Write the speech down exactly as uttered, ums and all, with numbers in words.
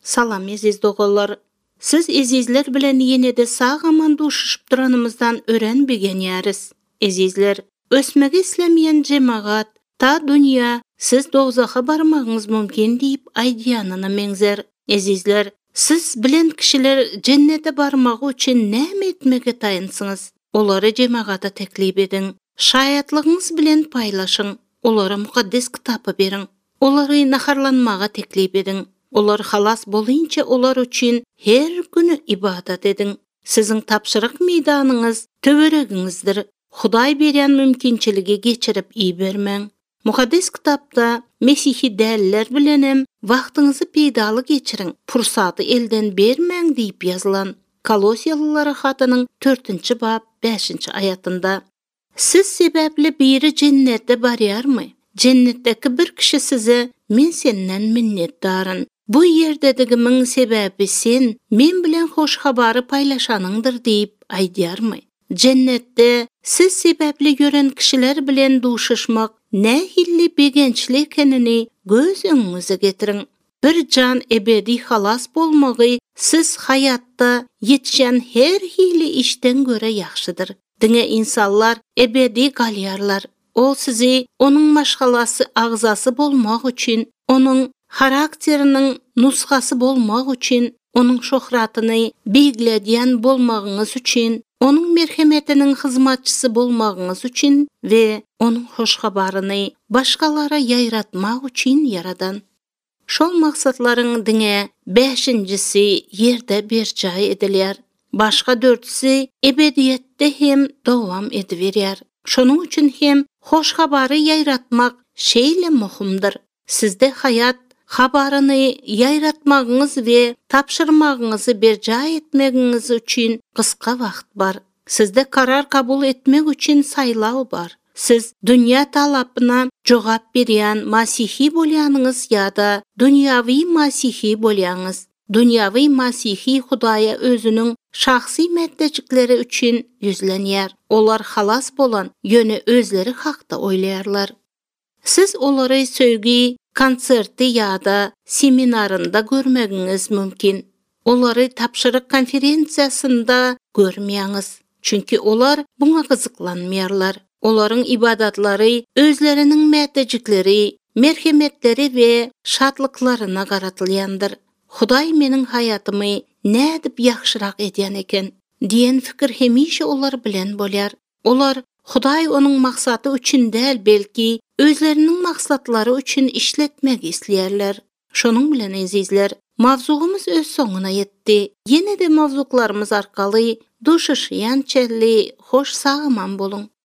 Salam eziz dogallar. Siz ezizler bilen yenede sağ aman duşuşup duranımızdan öğrenbegen yariz. Ezizler, ösmege islemeyen cemaat, ta dünya siz dogzağa barmağınız mümkün deyip aydiyanına mengzer. Ezizler, siz bilen kişiler cennete barmağı için näme etmege taýynsınız? Olary cemaata teklip edin. Şayatlığınız bilen paylaşın. Olara mukaddes kitapy berin. Olary naharlanmaga teklip edin. Olar halas bolynça olar üçin her günü ibadat edin. Sizin tapşyryk meýdanyňyz töweregingizdir. Hudaý beren mümkinçiligi geçirip iyi bermeň. Mukaddes kitapda Mesihi däliller bilenem wagtyňyzy peýdaly geçirin. Pursaty elden bermeň diýip ýazylan. Kolosiýalylara hatynyň dördünçi bab beşinçi ayatynda. Siz sebäpli biri cennetde barýarmy? Cennetdeki bir kişi size men senden minnetdaryn. Bu ýerdegimin sebäbi sen men bilen hoş habary paýlaşanyňdyr diýip aýdýarmy? Cennetde siz sebäpli gören kişiler bilen duşuşmak nähilli begençlik ekenini göz öňüňize getirin. Bir can ebedi halas bolmagy siz hayatda yetişen her hili işten göre ýaxşydyr. Diňe insanlar ebedi galýarlar. O sizi onun maşgalasy agzasy bolmak üçin, onun karakterinin nuskasy bolmak üçin, onun şöhratyny beýgledýän bolmagyňyz üçin, onun merhemetiniň hyzmatçysy bolmagyňyz üçin we onun hoş habaryny başgalara ýaýratmak üçin yaradan. Şol maksatlaryň diňe beşinjisi ýerde berjaý edilýär. Başga dörtsi ebediýetde hem dowam ediberýär. Şonuň üçin hem hoş habary ýaýratmak şeýle muhimdir. Sizde hayat habaryny ýaýratmagyňyz we tapşyrmagyňyzy berjaý etmegiňiz üçin gyska wagt bar. Sizde karar kabul etmek üçin saýlaw bar. Siz dünya talapyna jogap berýän masihi bolýanyňyz ýa-da dünýäwi masihi bolýanyňyz. Dünýäwi masihi Hudaýa özüniň şahsy meddejikleri üçin yüzlenýär. Olar halas bolan ýöne özleri hakda oýlaýarlar. Siz olary söýgi konserti ýa-da seminarynda görmegiňiz mümkin. Olary tapşyryk konferensiýasynda görmeýäňiz. Çünki olar buňa gyzyklanmaýarlar. Olaryň ibadatlary özleriniň meddejikleri, merhemetleri we şadlyklaryna garatylýandyr. Hudaý meniň hayatymy nädip ýaxşyrak edýän eken diýen fikir hemişe olar bilen bolýar. Olar Hudaý onuň maksady üçin däl, belki özleriniň maksatlary üçin işletmek isleýärler. Şonuň bilen ezizler, mawzugymyz öz soňuna ýetdi. Ýene-de mawzuklarymyz arkaly duşuşýan çelli hoş sağman bolun.